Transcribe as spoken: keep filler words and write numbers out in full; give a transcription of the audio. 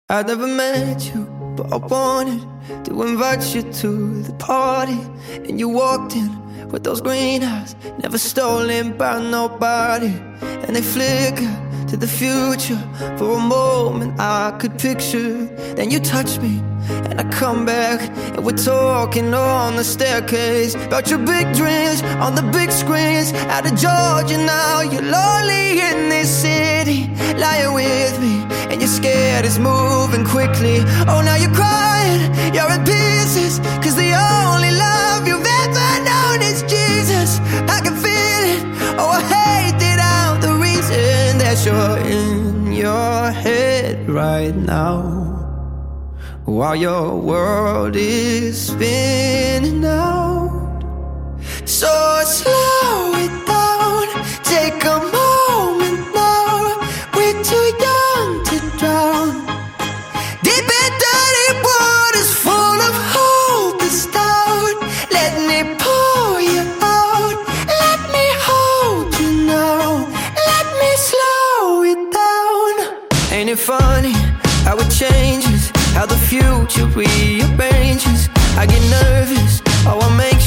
I never met you, but I wanted to invite you to the party. And you walked in with those green eyes, never stolen by nobody. And they flicker to the future. For a moment I could picture. Then you touch me and I come back, and we're talking on the staircase about your big dreams on the big screens. Out of Georgia now, you're lonely in this city, lying with me, and you're scared it's moving quickly. Oh, now you're crying, you're in pieces, cause the only love you've ever known is Jesus. I can feel it, oh I hate it out, the reason that you're in your head right now, while your world is spinning out. So slow it down, take a moment now. We're too young to drown, deep in dirty waters full of hope is down. Let me pour you out, let me hold you now, let me slow it down. Ain't it funny how it changes, how the future rearranges? I get nervous, oh I make